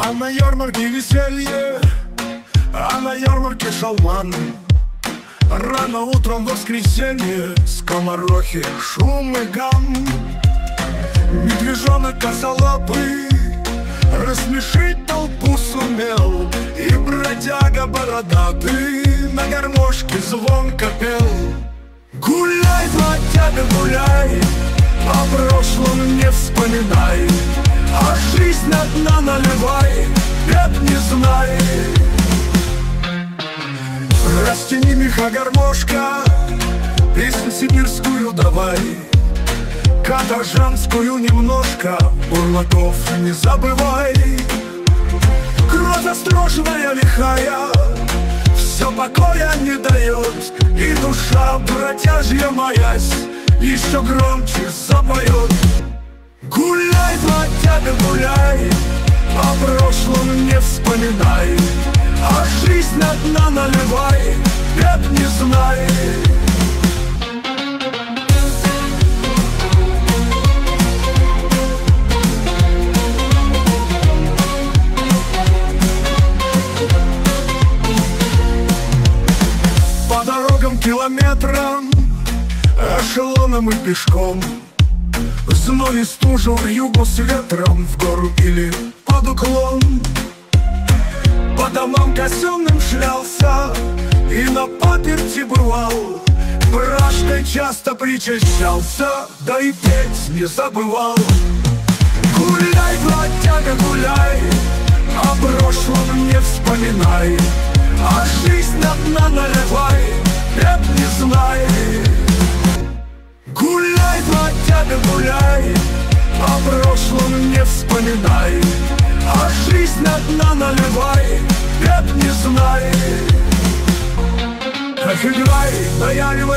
А на ярмарке веселье, а на ярмарке шалман. Рано утром в воскресенье скоморохи, шум и гам. Медвежонок косолапый рассмешить толпу сумел, и бродяга бородатый на гармошке звонко пел. Гуляй, бродяга, гуляй, о прошлом не вспоминай, а жизнь одна наливай, бед не знай. Растяни меха, гармошка, песню сибирскую давай, каторжанскую немножко, бурлаков не забывай. Кровь острожная, лихая, все покоя не дает, и душа бродяжья маясь еще громче запоет. Гуляй, бродяга, гуляй, о прошлом не вспоминай, а жизнь одна наливай, бед не знай. По дорогам километрам, эшелоном и пешком, зной и стужу вьюгу с ветром, в гору или под уклон. По домам казенным шлялся и на паперти бывал, брашкой часто причащался, да и петь не забывал. Гуляй, бродяга, гуляй, о прошлом не вспоминай, а жизнь одна наливай, бед не знай. Гуляй, бродяга, гуляй, о прошлом не вспоминай, а жизнь одна наливай, бед не знай. Эх, играй, наяривай